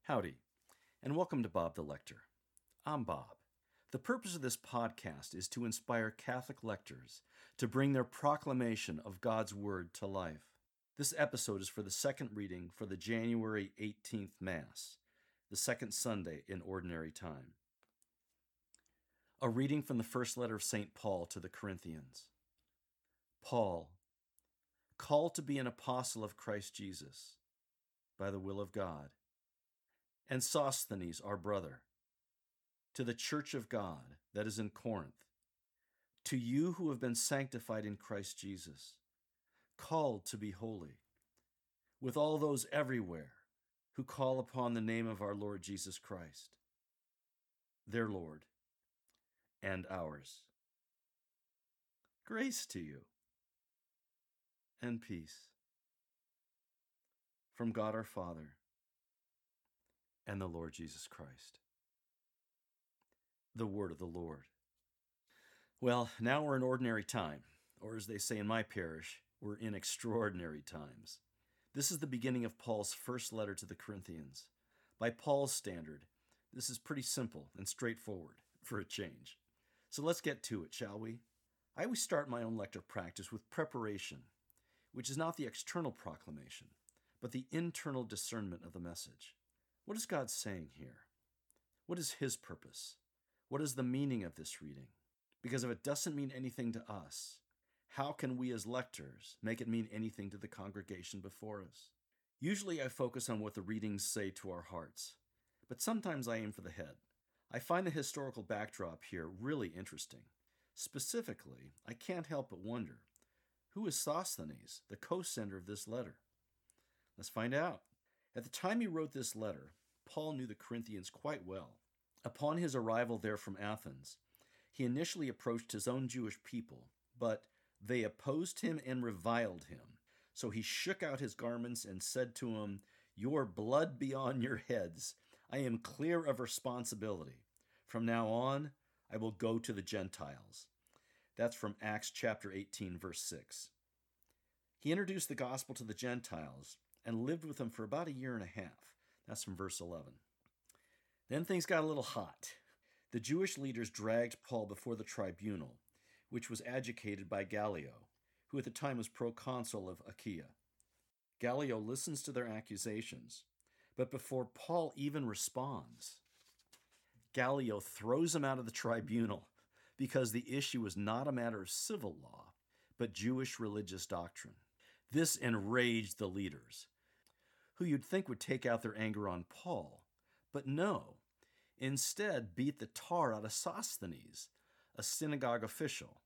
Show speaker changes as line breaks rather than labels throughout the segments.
Howdy, and welcome to Bob the Lector. I'm Bob. The purpose of this podcast is to inspire Catholic lectors to bring their proclamation of God's Word to life. This episode is for the second reading for the January 18th Mass, the second Sunday in Ordinary Time. A reading from the first letter of St. Paul to the Corinthians. Paul, called to be an apostle of Christ Jesus, by the will of God, and Sosthenes, our brother, to the church of God that is in Corinth, to you who have been sanctified in Christ Jesus, called to be holy, with all those everywhere who call upon the name of our Lord Jesus Christ, their Lord and ours. Grace to you and peace from God our Father and the Lord Jesus Christ. The word of the Lord. Well, now we're in ordinary time, or as they say in my parish, we're in extraordinary times. This is the beginning of Paul's first letter to the Corinthians. By Paul's standard, this is pretty simple and straightforward for a change. So let's get to it, shall we? I always start my own lecture practice with preparation, which is not the external proclamation, but the internal discernment of the message. What is God saying here? What is His purpose? What is the meaning of this reading? Because if it doesn't mean anything to us, how can we as lectors make it mean anything to the congregation before us? Usually I focus on what the readings say to our hearts, but sometimes I aim for the head. I find the historical backdrop here really interesting. Specifically, I can't help but wonder, who is Sosthenes, the co-sender of this letter? Let's find out. At the time he wrote this letter, Paul knew the Corinthians quite well. Upon his arrival there from Athens, he initially approached his own Jewish people, but they opposed him and reviled him. So he shook out his garments and said to them, "Your blood be on your heads. I am clear of responsibility. From now on, I will go to the Gentiles." That's from Acts chapter 18, verse 6. He introduced the gospel to the Gentiles and lived with them for about a year and a half. That's from verse 11. Then things got a little hot. The Jewish leaders dragged Paul before the tribunal, which was agitated by Gallio, who at the time was proconsul of Achaia. Gallio listens to their accusations, but before Paul even responds, Gallio throws him out of the tribunal because the issue was not a matter of civil law, but Jewish religious doctrine. This enraged the leaders, who you'd think would take out their anger on Paul, but no, instead beat the tar out of Sosthenes, a synagogue official,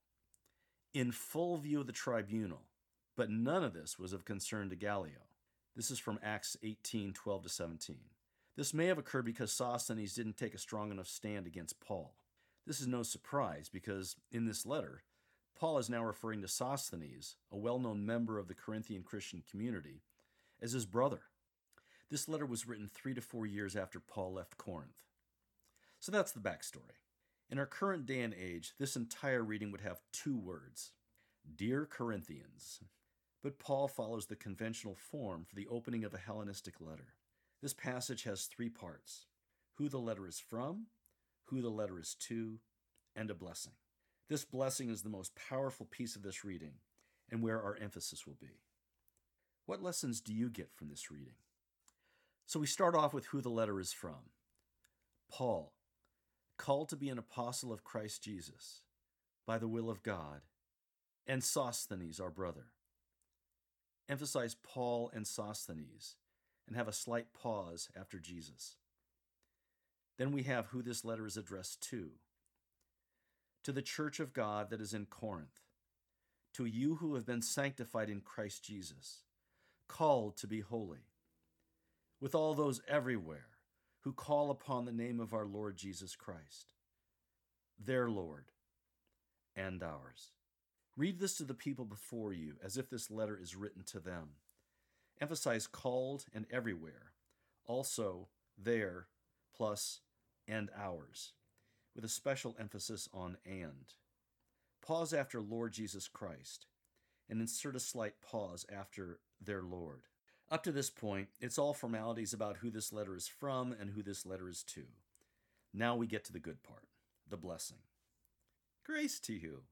in full view of the tribunal. But none of this was of concern to Gallio. This is from Acts 18, 12-17. This may have occurred because Sosthenes didn't take a strong enough stand against Paul. This is no surprise because in this letter, Paul is now referring to Sosthenes, a well-known member of the Corinthian Christian community, as his brother. This letter was written 3 to 4 years after Paul left Corinth. So that's the backstory. In our current day and age, this entire reading would have 2 words: Dear Corinthians. But Paul follows the conventional form for the opening of a Hellenistic letter. This passage has 3 parts: who the letter is from, who the letter is to, and a blessing. This blessing is the most powerful piece of this reading, and where our emphasis will be. What lessons do you get from this reading? So we start off with who the letter is from. Paul, called to be an apostle of Christ Jesus, by the will of God, and Sosthenes, our brother. Emphasize Paul and Sosthenes, and have a slight pause after Jesus. Then we have who this letter is addressed to. To the church of God that is in Corinth, to you who have been sanctified in Christ Jesus, called to be holy, with all those everywhere who call upon the name of our Lord Jesus Christ, their Lord and ours. Read this to the people before you as if this letter is written to them. Emphasize called and everywhere, also their plus and ours, with a special emphasis on and. Pause after Lord Jesus Christ, and insert a slight pause after their Lord. Up to this point, it's all formalities about who this letter is from and who this letter is to. Now we get to the good part, the blessing. Grace to you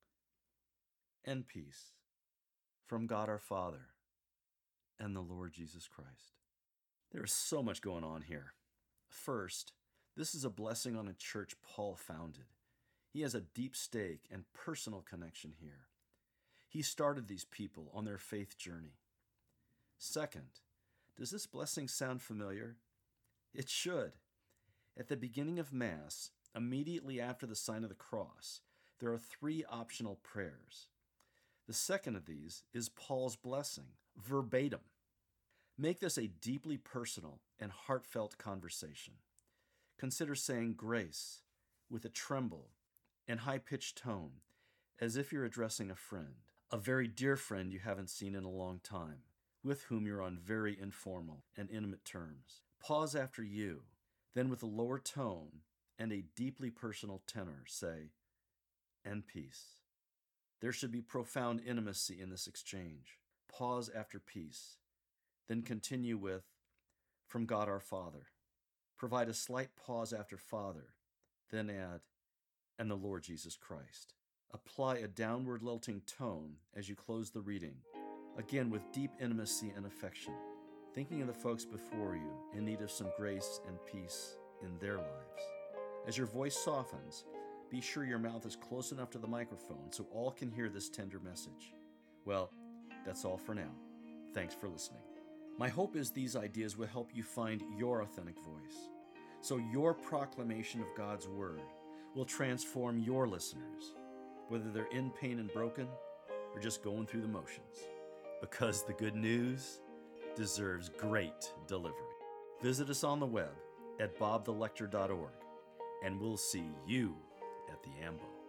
and peace from God our Father and the Lord Jesus Christ. There is so much going on here. First, this is a blessing on a church Paul founded. He has a deep stake and personal connection here. He started these people on their faith journey. Second, does this blessing sound familiar? It should. At the beginning of Mass, immediately after the sign of the cross, there are 3 optional prayers. The second of these is Paul's blessing, verbatim. Make this a deeply personal and heartfelt conversation. Consider saying grace with a tremble and high-pitched tone, as if you're addressing a friend, a very dear friend you haven't seen in a long time, with whom you're on very informal and intimate terms. Pause after you, then with a lower tone and a deeply personal tenor, say, and peace. There should be profound intimacy in this exchange. Pause after peace, then continue with, from God our Father. Provide a slight pause after Father, then add, and the Lord Jesus Christ. Apply a downward lilting tone as you close the reading, again with deep intimacy and affection, thinking of the folks before you in need of some grace and peace in their lives. As your voice softens, be sure your mouth is close enough to the microphone so all can hear this tender message. Well, that's all for now. Thanks for listening. My hope is these ideas will help you find your authentic voice, so your proclamation of God's Word will transform your listeners, whether they're in pain and broken or just going through the motions, because the good news deserves great delivery. Visit us on the web at bobthelector.org, and we'll see you at the AMBO.